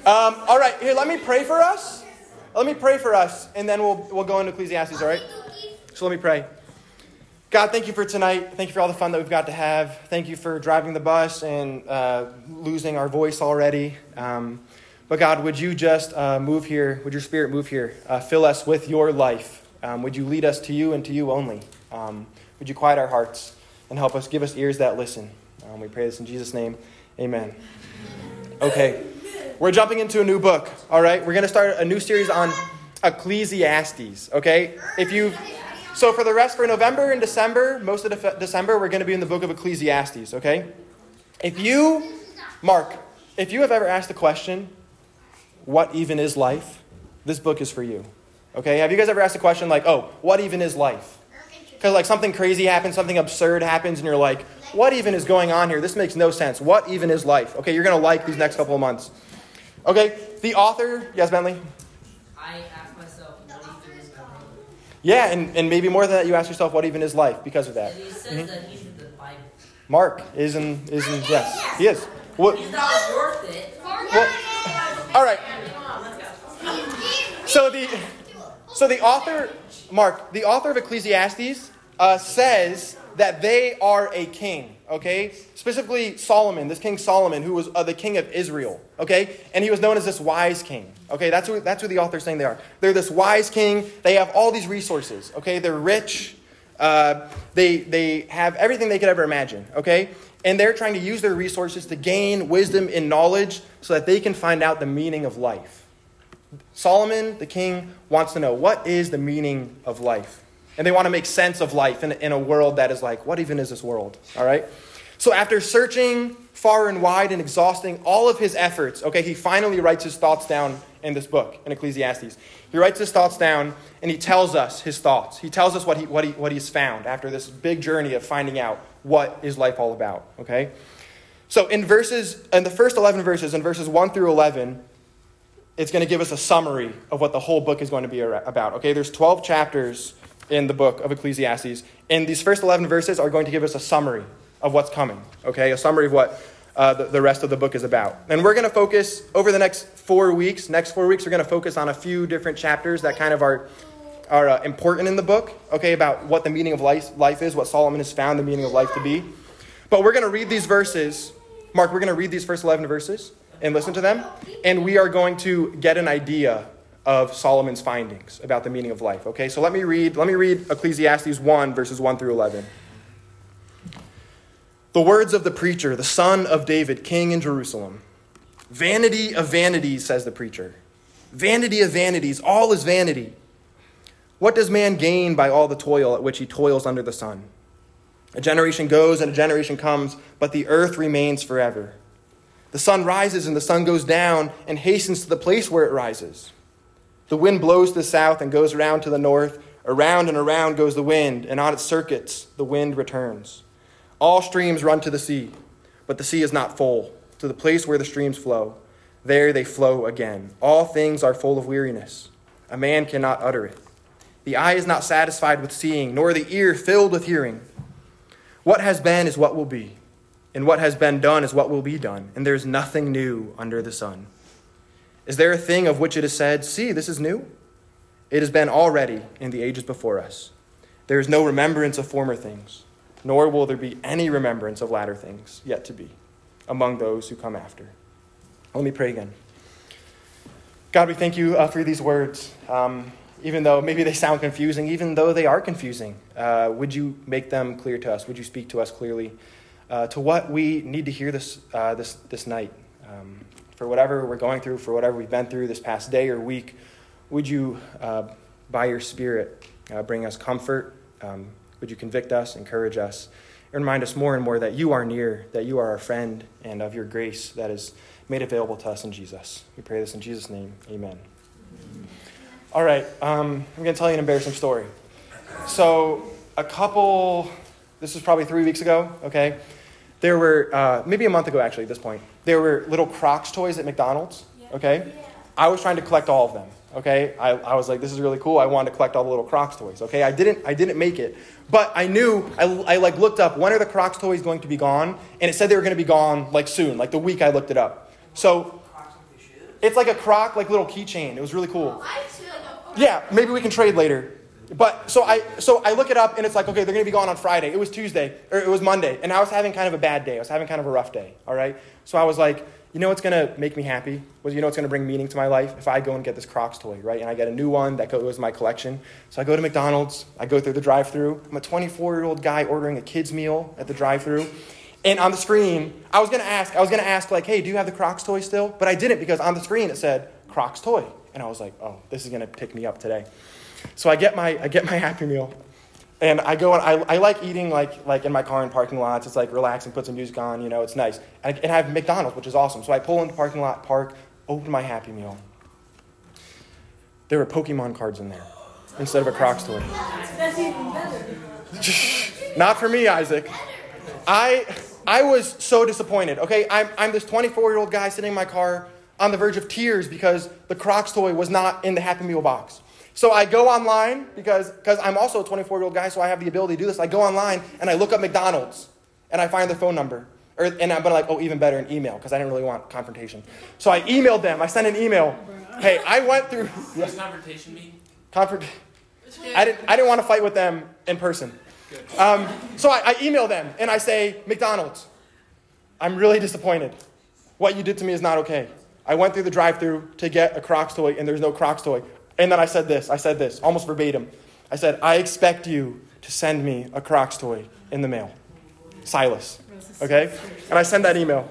All right, here, let me pray for us. Let me pray for us, and then we'll go into Ecclesiastes, all right? So let me pray. God, thank you for tonight. Thank you for all the fun that we've got to have. Thank you for driving the bus and losing our voice already. But God, would you just move here? Would your Spirit move here? Fill us with your life. Would you lead us to you and to you only? Would you quiet our hearts and help us, give us ears that listen? We pray this in Jesus' name. Amen. Okay, we're jumping into a new book, all right? We're going to start a new series on Ecclesiastes, okay? So for November and December, most of December, we're going to be in the book of Ecclesiastes, okay? If you have ever asked the question, what even is life? This book is for you, okay? Have you guys ever asked the question like, what even is life? Because like something crazy happens, something absurd happens, and you're like, what even is going on here? This makes no sense. What even is life? Okay, you're going to like these next couple of months. Okay, the author, yes, Bentley? I ask myself, what even is life? Yeah, and maybe more than that, you ask yourself, what even is life because of that? And he says that he's in the Bible. Mark is in yes, he is. What? He's not worth it. All right. So the author, Mark, the author of Ecclesiastes says that they are a king, okay? Specifically Solomon, this King Solomon, who was the king of Israel, okay? And he was known as this wise king, okay? That's who the author's saying they are. They're this wise king. They have all these resources, okay? They're rich. They have everything they could ever imagine, okay? And they're trying to use their resources to gain wisdom and knowledge so that they can find out the meaning of life. Solomon, the king, wants to know, what is the meaning of life? And they want to make sense of life in a world that is like, what even is this world? All right? So after searching far and wide and exhausting all of his efforts, okay, he finally writes his thoughts down in this book, in Ecclesiastes. He writes his thoughts down, and he tells us his thoughts. He tells us what he's found after this big journey of finding out what is life all about, okay? So in the first 11 verses, in verses 1 through 11, it's going to give us a summary of what the whole book is going to be about, okay? There's 12 chapters in the book of Ecclesiastes, and these first 11 verses are going to give us a summary of what's coming, okay? A summary of what the rest of the book is about. And we're going to focus, over the next 4 weeks, we're going to focus on a few different chapters that kind of are important in the book, okay, about what the meaning of life is, what Solomon has found the meaning of life to be. But we're going to read these verses. Mark, we're going to read these first 11 verses and listen to them, and we are going to get an idea of Solomon's findings about the meaning of life. Okay, so let me read Ecclesiastes 1, verses 1 through 11. The words of the preacher, the son of David, king in Jerusalem. Vanity of vanities, says the preacher. Vanity of vanities, all is vanity. What does man gain by all the toil at which he toils under the sun? A generation goes and a generation comes, but the earth remains forever. The sun rises and the sun goes down and hastens to the place where it rises. The wind blows to the south and goes around to the north. Around and around goes the wind, and on its circuits the wind returns. All streams run to the sea, but the sea is not full. To the place where the streams flow, there they flow again. All things are full of weariness. A man cannot utter it. The eye is not satisfied with seeing, nor the ear filled with hearing. What has been is what will be, and what has been done is what will be done, and there is nothing new under the sun. Is there a thing of which it is said, see, this is new? It has been already in the ages before us. There is no remembrance of former things, nor will there be any remembrance of latter things yet to be among those who come after. Let me pray again. God, we thank you for these words. Even though maybe they sound confusing, even though they are confusing, would you make them clear to us? Would you speak to us clearly to what we need to hear this night? For whatever we're going through, for whatever we've been through this past day or week, would you, by your Spirit, bring us comfort? Would you convict us, encourage us, and remind us more and more that you are near, that you are our friend, and of your grace that is made available to us in Jesus. We pray this in Jesus' name. Amen. All right, I'm going to tell you an embarrassing story. So this was probably 3 weeks ago, okay? There were, maybe a month ago actually at this point, there were little Crocs toys at McDonald's, okay? I was trying to collect all of them, okay? I was like, this is really cool. I wanted to collect all the little Crocs toys, okay? I didn't make it. But I knew, I looked up, when are the Crocs toys going to be gone? And it said they were going to be gone, soon, the week I looked it up. So, It's like a croc, like little keychain. It was really cool. I too, like, Yeah, maybe we can trade later. But so I look it up and it's like, okay, they're going to be gone on Friday. It was Tuesday, or it was Monday, and I was having kind of a bad day. I was having kind of a rough day, all right? So I was like, you know what's going to make me happy? You know what's going to bring meaning to my life? If I go and get this Crocs toy, right? And I get a new one that goes in my collection. So I go to McDonald's. I go through the drive-thru. I'm a 24-year-old guy ordering a kid's meal at the drive-thru. And on the screen, I was going to ask like, hey, do you have the Crocs toy still? But I didn't because on the screen it said Crocs toy. And I was like, oh, this is going to pick me up today. So I get my Happy Meal. And I go and I like eating like in my car in parking lots. It's like relaxing, put some music on, it's nice. And I have McDonald's, which is awesome. So I pull into the parking lot, park, open my Happy Meal. There were Pokemon cards in there instead of a Crocs toy. that's even better. Not for me, Isaac. I was so disappointed. Okay, I'm this 24-year-old guy sitting in my car on the verge of tears because the Crocs toy was not in the Happy Meal box. So I go online because I'm also a 24-year-old guy, so I have the ability to do this. I go online and I look up McDonald's and I find their phone number. And I'm like, oh, even better, an email because I didn't really want confrontation. So I emailed them. I sent an email. Hey, I went through. What does confrontation mean? I didn't want to fight with them in person. So I email them and I say, McDonald's, I'm really disappointed. What you did to me is not okay. I went through the drive-thru to get a Crocs toy and there's no Crocs toy. And then I said this, almost verbatim. I said, I expect you to send me a Crocs toy in the mail. Silas. Okay? And I sent that email.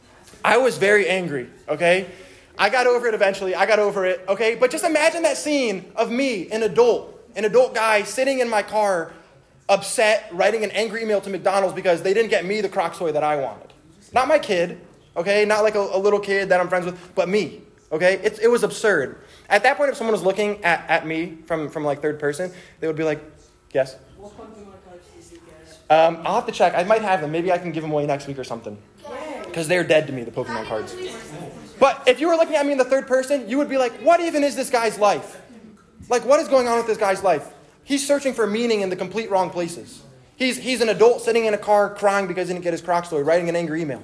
I was very angry. Okay? I got over it eventually. Okay? But just imagine that scene of me, an adult guy sitting in my car, upset, writing an angry email to McDonald's because they didn't get me the Crocs toy that I wanted. Not my kid. Okay? Not like a little kid that I'm friends with, but me. Okay? It was absurd. At that point, if someone was looking at me from like third person, they would be like, yes? What Pokemon cards did you get? I'll have to check. I might have them. Maybe I can give them away next week or something. Because they're dead to me, the Pokemon cards. But if you were looking at me in the third person, you would be like, what even is this guy's life? Like, what is going on with this guy's life? He's searching for meaning in the complete wrong places. He's an adult sitting in a car crying because he didn't get his Crocs toy, writing an angry email.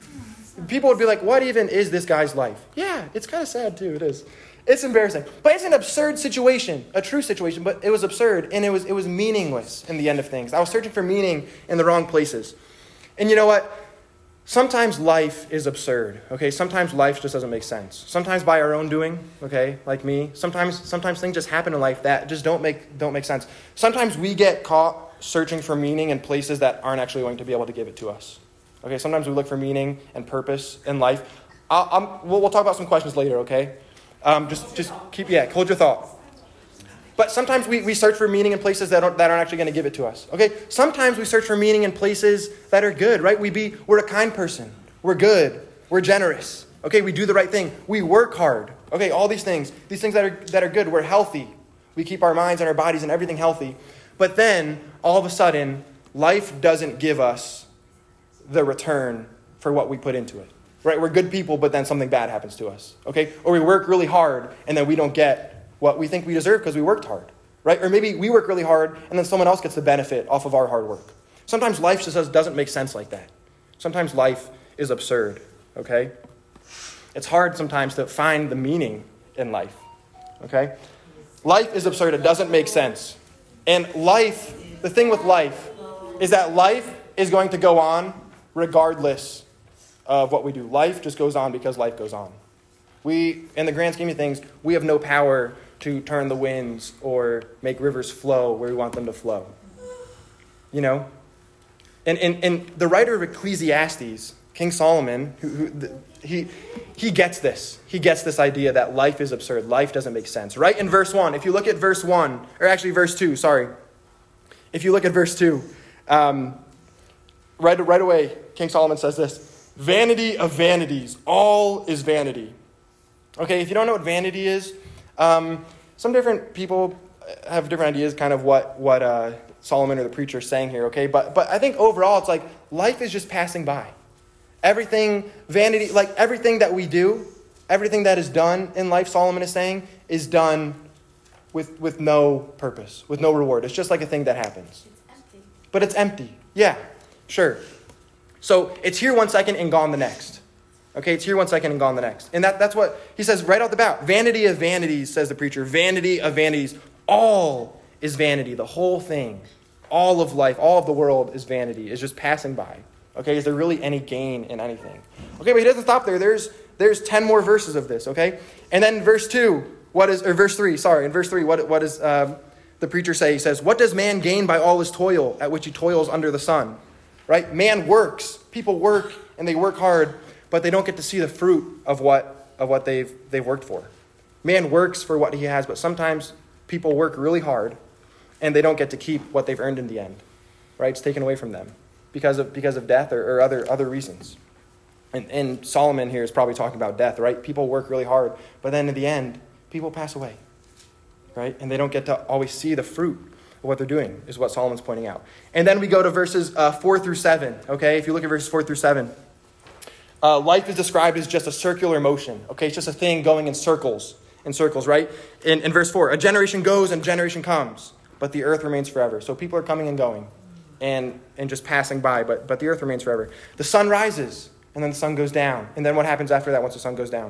People would be like, what even is this guy's life? Yeah, it's kind of sad too. It is. It's embarrassing. But it's an absurd situation, a true situation, but it was absurd and it was meaningless in the end of things. I was searching for meaning in the wrong places. And you know what? Sometimes life is absurd, okay? Sometimes life just doesn't make sense. Sometimes by our own doing, okay, like me. Sometimes things just happen in life that just don't make sense. Sometimes we get caught searching for meaning in places that aren't actually going to be able to give it to us. Okay, sometimes we look for meaning and purpose in life. We'll talk about some questions later, okay? Just hold your thought. But sometimes we search for meaning in places that aren't actually going to give it to us. Okay? Sometimes we search for meaning in places that are good, right? We're a kind person. We're good. We're generous. Okay? We do the right thing. We work hard. Okay? All these things that are good. We're healthy. We keep our minds and our bodies and everything healthy. But then, all of a sudden, life doesn't give us the return for what we put into it. Right? We're good people, but then something bad happens to us. Okay? Or we work really hard, and then we don't get what we think we deserve because we worked hard. Right? Or maybe we work really hard, and then someone else gets the benefit off of our hard work. Sometimes life just doesn't make sense like that. Sometimes life is absurd. Okay? It's hard sometimes to find the meaning in life. Okay? Life is absurd. It doesn't make sense. And the thing with life is that life is going to go on regardless of what we do. Life just goes on because life goes on. In the grand scheme of things, we have no power to turn the winds or make rivers flow where we want them to flow. You know? And the writer of Ecclesiastes, King Solomon, he gets this. He gets this idea that life is absurd. Life doesn't make sense. Right in verse 1, if you look at verse 1, or actually verse 2, sorry. If you look at verse 2, right away, King Solomon says this, vanity of vanities, all is vanity. Okay, if you don't know what vanity is, some different people have different ideas kind of what Solomon or the preacher is saying here, okay? But I think overall it's like life is just passing by. Everything, vanity, like everything that we do, everything that is done in life, Solomon is saying, is done with no purpose, with no reward. It's just like a thing that happens. It's empty. But it's empty. Yeah, sure. So it's here one second and gone the next. Okay, it's here one second and gone the next. And that's what he says right out the bat. Vanity of vanities, says the preacher. Vanity of vanities. All is vanity. The whole thing. All of life, all of the world is vanity. Is just passing by. Okay, is there really any gain in anything? Okay, but he doesn't stop there. There's 10 more verses of this, okay? And then verse 3, in verse 3, what does the preacher say? He says, what does man gain by all his toil at which he toils under the sun? Right? Man works. People work, and they work hard, but they don't get to see the fruit of what they've worked for. Man works for what he has, but sometimes people work really hard, and they don't get to keep what they've earned in the end. Right? It's taken away from them because of death or other reasons. And Solomon here is probably talking about death, right? People work really hard, but then in the end, people pass away, right? And they don't get to always see the fruit of what they're doing, is what Solomon's pointing out. And then we go to verses 4 through 7, okay? If you look at verses 4 through 7, life is described as just a circular motion, okay? It's just a thing going in circles, right? In verse 4, a generation goes and a generation comes, but the earth remains forever. So people are coming and going and just passing by, but the earth remains forever. The sun rises, and then the sun goes down. And then what happens after that once the sun goes down?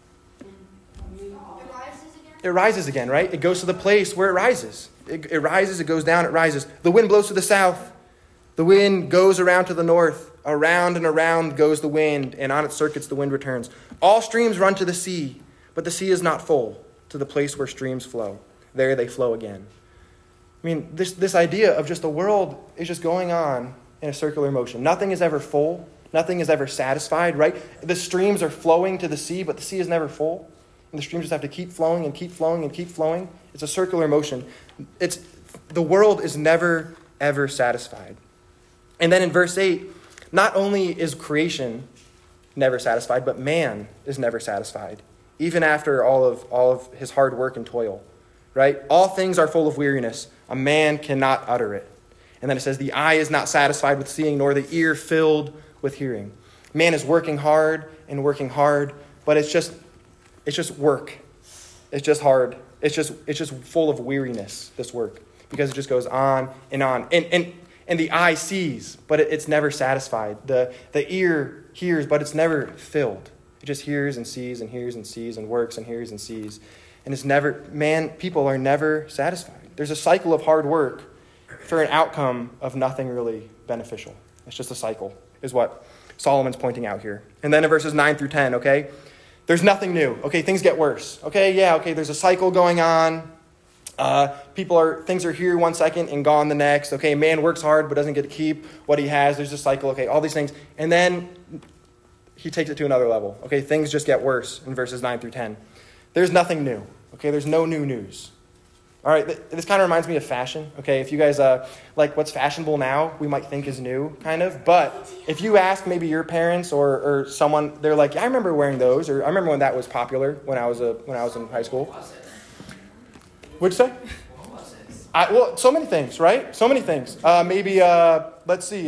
It rises again, right? It goes to the place where it rises. It rises, it goes down, it rises. The wind blows to the south. The wind goes around to the north. Around and around goes the wind, and on its circuits the wind returns. All streams run to the sea, but the sea is not full to the place where streams flow. There they flow again. I mean, this idea of just the world is just going on in a circular motion. Nothing is ever full. Nothing is ever satisfied, right? The streams are flowing to the sea, but the sea is never full. And the streams just have to keep flowing and keep flowing and keep flowing. It's a circular motion. The world is never, ever satisfied. And then in verse 8, not only is creation never satisfied, but man is never satisfied, even after all of his hard work and toil, right? All things are full of weariness. A man cannot utter it. And then it says, the eye is not satisfied with seeing, nor the ear filled with hearing. Man is working hard, but it's just work. It's just hard. It's just full of weariness, this work, because it just goes on and on. And the eye sees, but it's never satisfied. The ear hears, but it's never filled. It just hears and sees and hears and sees and works and hears and sees. And people are never satisfied. There's a cycle of hard work for an outcome of nothing really beneficial. It's just a cycle, is what Solomon's pointing out here. And then in verses 9 through 10, okay, there's nothing new. Okay, things get worse. Okay, there's a cycle going on. Things are here one second and gone the next. Okay, man works hard but doesn't get to keep what he has. There's a cycle. Okay, all these things. And then he takes it to another level. Okay, things just get worse in verses 9 through 10. There's nothing new. Okay, there's no new news. All right, this kind of reminds me of fashion. Okay, if you guys like what's fashionable now, we might think is new, kind of. But if you ask maybe your parents or someone, they're like, yeah, I remember wearing those, or I remember when that was popular when I was in high school. What'd you say? Well, so many things, right? So many things. Maybe let's see,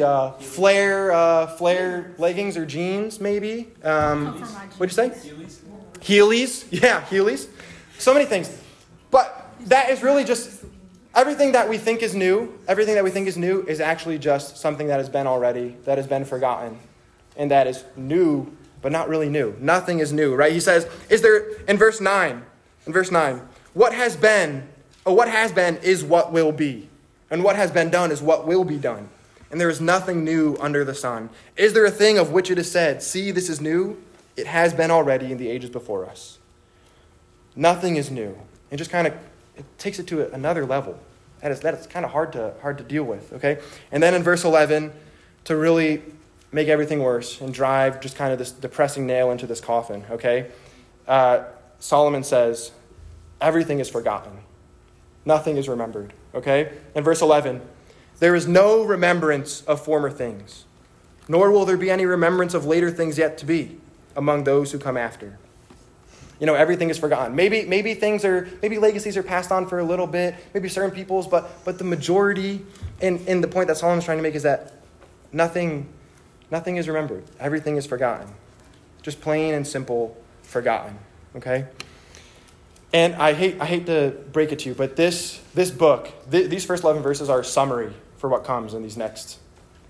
flare leggings or jeans, maybe. What'd you say? Heelys. Yeah, Heelys. So many things, but. That is really just everything that we think is new. Everything that we think is new is actually just something that has been already, that has been forgotten. And that is new, but not really new. Nothing is new, right? He says, in verse 9, what has been is what will be. And what has been done is what will be done. And there is nothing new under the sun. Is there a thing of which it is said, see, this is new? It has been already in the ages before us. Nothing is new. And just kind of, it takes it to another level. That is kind of hard to deal with, okay? And then in verse 11, to really make everything worse and drive just kind of this depressing nail into this coffin, okay? Solomon says, everything is forgotten. Nothing is remembered, okay? In verse 11, there is no remembrance of former things, nor will there be any remembrance of later things yet to be among those who come after. You know, everything is forgotten. Maybe legacies are passed on for a little bit, maybe certain people's, but the majority, and the point that Solomon's trying to make is that nothing is remembered. Everything is forgotten. Just plain and simple forgotten. Okay? And I hate to break it to you, but this book, these first 11 verses are a summary for what comes in these next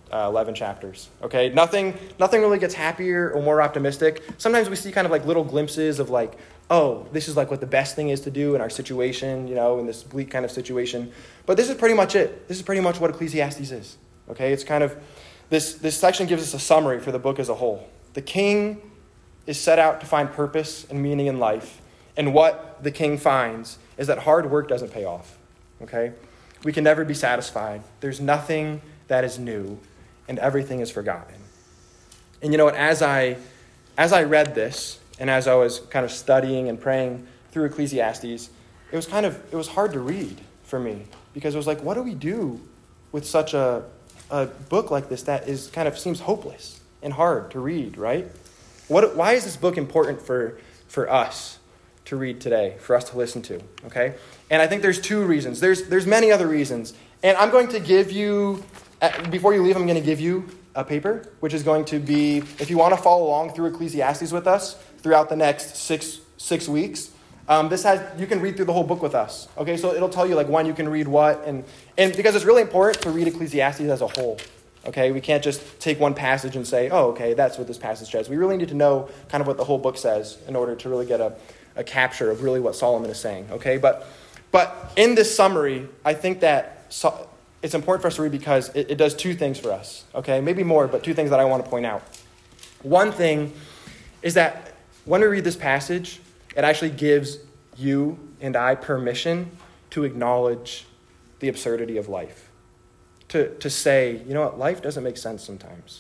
11 chapters. Okay, nothing really gets happier or more optimistic. Sometimes we see kind of like little glimpses of like, oh, this is like what the best thing is to do in our situation, in this bleak kind of situation. But this is pretty much it. This is pretty much what Ecclesiastes is. Okay, it's kind of, this section gives us a summary for the book as a whole. The king is set out to find purpose and meaning in life. And what the king finds is that hard work doesn't pay off. Okay? We can never be satisfied. There's nothing that is new, and everything is forgotten. And you know what? As I read this, and as I was kind of studying and praying through Ecclesiastes, it was hard to read for me, because it was like, what do we do with such a book like this that is kind of seems hopeless and hard to read, right? Why is this book important for us to read today, for us to listen to, okay? And I think there's two reasons. There's many other reasons. And I'm going to give you, before you leave, I'm going to give you a paper, which is going to be, if you want to follow along through Ecclesiastes with us throughout the next six weeks, you can read through the whole book with us. Okay, so it'll tell you like when you can read what, and because it's really important to read Ecclesiastes as a whole. Okay, we can't just take one passage and say, oh, okay, that's what this passage says. We really need to know kind of what the whole book says in order to really get a capture of really what Solomon is saying. Okay, but in this summary, I think that it's important for us to read because it does two things for us. Okay, maybe more, but two things that I want to point out. One thing is that when we read this passage, it actually gives you and I permission to acknowledge the absurdity of life. To say, you know what, life doesn't make sense sometimes.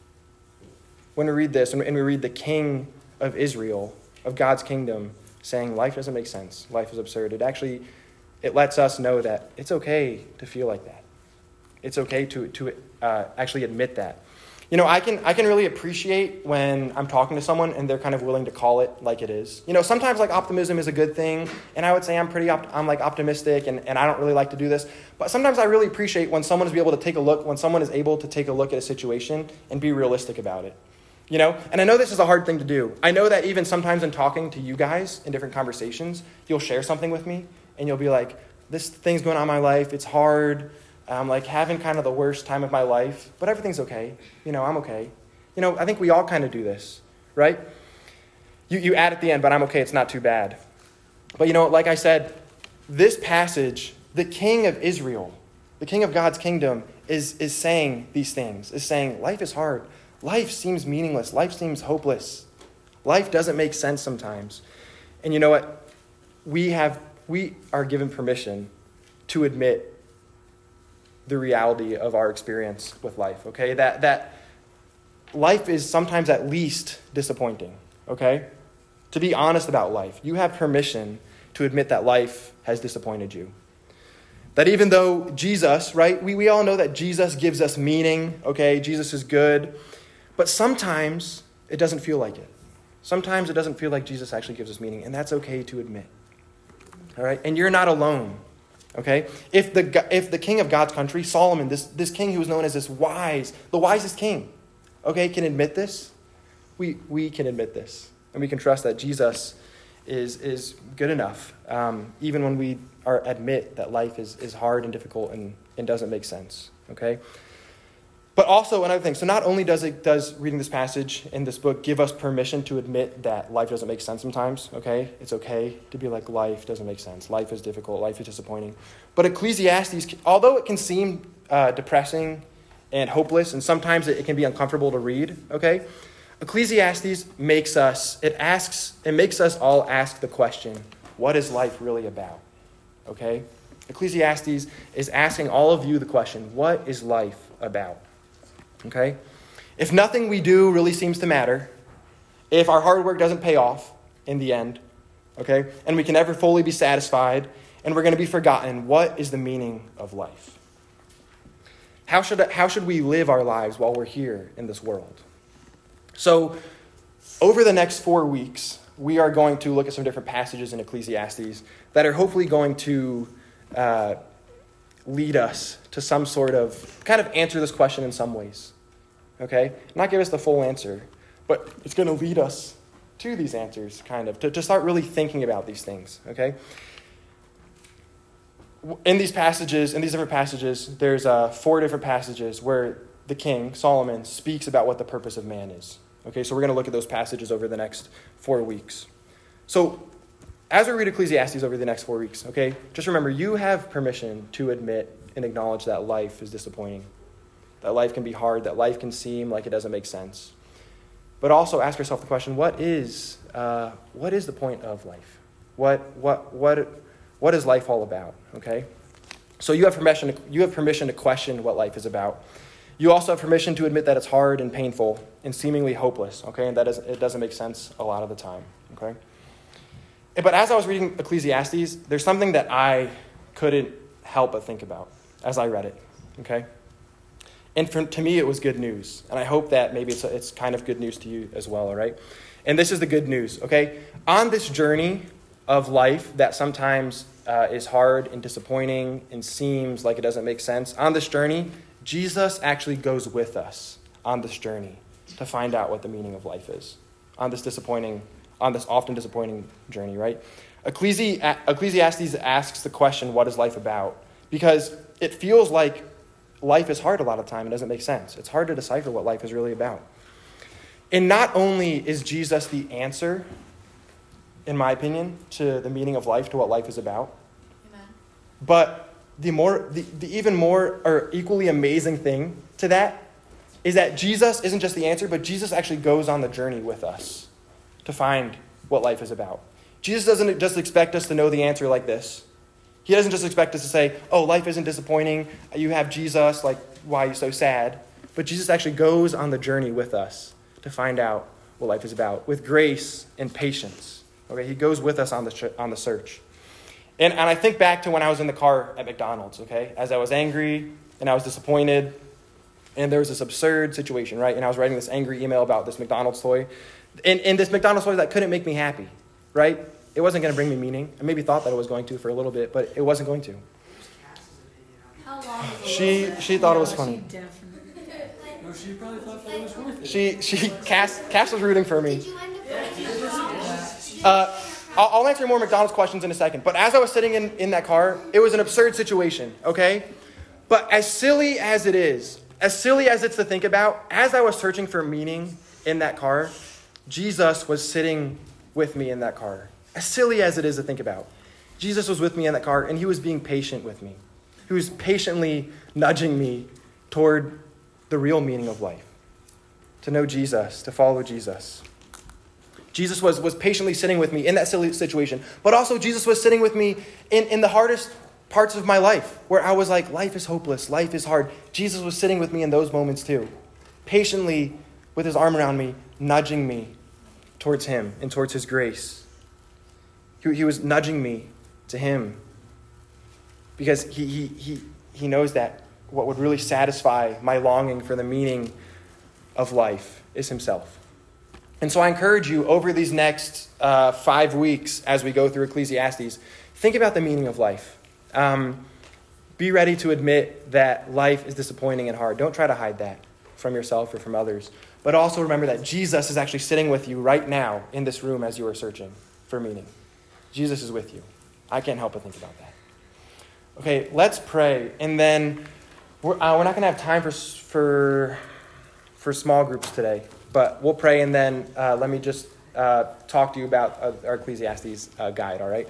When we read this, and we read the king of Israel, of God's kingdom, saying life doesn't make sense, life is absurd, it lets us know that it's okay to feel like that. It's okay to actually admit that. I can really appreciate when I'm talking to someone and they're kind of willing to call it like it is. Sometimes like optimism is a good thing, and I would say I'm like optimistic, and I don't really like to do this. But sometimes I really appreciate when someone is able to take a look at a situation and be realistic about it. And I know this is a hard thing to do. I know that even sometimes in talking to you guys in different conversations, you'll share something with me and you'll be like, this thing's going on in my life, it's hard. I'm like having kind of the worst time of my life, but everything's okay. I'm okay. I think we all kind of do this, right? You add at the end, but I'm okay, it's not too bad. But like I said, this passage, the king of Israel, the king of God's kingdom is saying these things, is saying life is hard. Life seems meaningless. Life seems hopeless. Life doesn't make sense sometimes. And you know what? We are given permission to admit the reality of our experience with life, okay? That life is sometimes at least disappointing, okay? To be honest about life, you have permission to admit that life has disappointed you. That even though Jesus, right, we all know that Jesus gives us meaning, okay? Jesus is good, but sometimes it doesn't feel like it. Sometimes it doesn't feel like Jesus actually gives us meaning, and that's okay to admit, all right? And you're not alone. Okay, if the king of God's country, Solomon, this king who was known as the wisest king, okay, can admit this, we can admit this, and we can trust that Jesus is good enough, even when we admit that life is hard and difficult and doesn't make sense. Okay, but also another thing. So not only does reading this passage in this book give us permission to admit that life doesn't make sense sometimes, okay? It's okay to be like, life doesn't make sense. Life is difficult. Life is disappointing. But Ecclesiastes, although it can seem depressing and hopeless, and sometimes it can be uncomfortable to read, okay? Ecclesiastes makes us all ask the question, what is life really about? Okay? Ecclesiastes is asking all of you the question, what is life about? Okay? If nothing we do really seems to matter, if our hard work doesn't pay off in the end, okay, and we can never fully be satisfied, and we're going to be forgotten, what is the meaning of life? How should we live our lives while we're here in this world? So, over the next 4 weeks, we are going to look at some different passages in Ecclesiastes that are hopefully going to lead us to some sort of, kind of answer this question in some ways, okay? Not give us the full answer, but it's going to lead us to these answers, kind of, to start really thinking about these things, okay? In these different passages, there's 4 different passages where the king, Solomon, speaks about what the purpose of man is. Okay, so we're going to look at those passages over the next 4 weeks. So as we read Ecclesiastes over the next 4 weeks, okay, just remember you have permission to admit and acknowledge that life is disappointing, that life can be hard, that life can seem like it doesn't make sense. But also ask yourself the question, what is the point of life? What is life all about? Okay? So you have permission to question what life is about. You also have permission to admit that it's hard and painful and seemingly hopeless, okay? And it doesn't make sense a lot of the time, okay? But as I was reading Ecclesiastes, there's something that I couldn't help but think about as I read it, okay? And to me, it was good news. And I hope that maybe it's kind of good news to you as well, all right? And this is the good news, okay? On this journey of life that sometimes is hard and disappointing and seems like it doesn't make sense, on this journey, Jesus actually goes with us on this journey to find out what the meaning of life is, on this often disappointing journey, right? Ecclesiastes asks the question, what is life about? Because it feels like life is hard a lot of the time. It doesn't make sense. It's hard to decipher what life is really about. And not only is Jesus the answer, in my opinion, to the meaning of life, to what life is about, Amen. but the even more or equally amazing thing to that is that Jesus isn't just the answer, but Jesus actually goes on the journey with us to find what life is about. Jesus doesn't just expect us to know the answer like this. He doesn't just expect us to say, oh, life isn't disappointing. You have Jesus, like, why are you so sad? But Jesus actually goes on the journey with us to find out what life is about with grace and patience. Okay, he goes with us on the search. And I think back to when I was in the car at McDonald's, okay, as I was angry and I was disappointed and there was this absurd situation, right? And I was writing this angry email about this McDonald's toy. And this McDonald's toy that couldn't make me happy, right? It wasn't going to bring me meaning. I maybe thought that it was going to for a little bit, but it wasn't going to. How long was the She thought it was funny. No, she probably thought that it was worth it. Cass was rooting for me. Did you end up I'll answer more McDonald's questions in a second. But as I was sitting in that car, it was an absurd situation, okay? But as silly as it is, as silly as it's to think about, as I was searching for meaning in that car, Jesus was sitting with me in that car. As silly as it is to think about, Jesus was with me in that car, and he was being patient with me. He was patiently nudging me toward the real meaning of life, to know Jesus, to follow Jesus. Jesus was patiently sitting with me in that silly situation. But also Jesus was sitting with me in the hardest parts of my life where I was like, life is hopeless, life is hard. Jesus was sitting with me in those moments too, patiently with his arm around me, nudging me towards him and towards his grace. He was nudging me to him because he knows that what would really satisfy my longing for the meaning of life is himself. And so I encourage you over these next 5 weeks as we go through Ecclesiastes, think about the meaning of life. Be ready to admit that life is disappointing and hard. Don't try to hide that from yourself or from others. But also remember that Jesus is actually sitting with you right now in this room as you are searching for meaning. Jesus is with you. I can't help but think about that. Okay, let's pray. And then we're not going to have time for small groups today. But we'll pray, and then let me just talk to you about our Ecclesiastes guide, all right?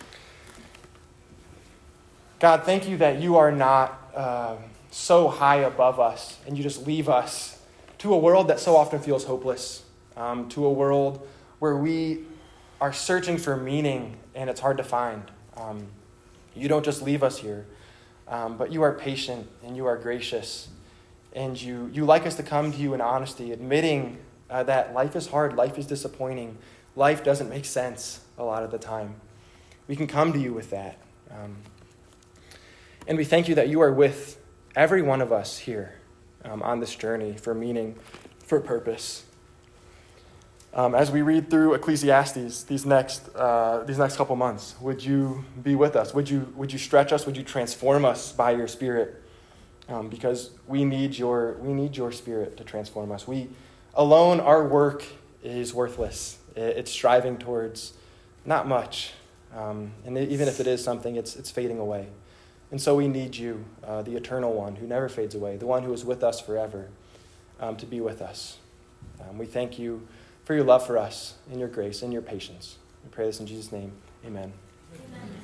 God, thank you that you are not so high above us, and you just leave us to a world that so often feels hopeless, to a world where we are searching for meaning, and it's hard to find. You don't just leave us here, but you are patient, and you are gracious. And you like us to come to you in honesty, admitting that life is hard, life is disappointing, life doesn't make sense a lot of the time. We can come to you with that. And we thank you that you are with every one of us here on this journey for meaning, for purpose. As we read through Ecclesiastes these next couple months, would you be with us? Would you stretch us? Would you transform us by your Spirit? Because we need your Spirit to transform us. We alone, our work is worthless. It's striving towards not much, and even if it is something, it's fading away. And so we need you, the eternal one who never fades away, the one who is with us forever, to be with us. We thank you for your love for us and your grace and your patience. We pray this in Jesus' name. Amen. Amen.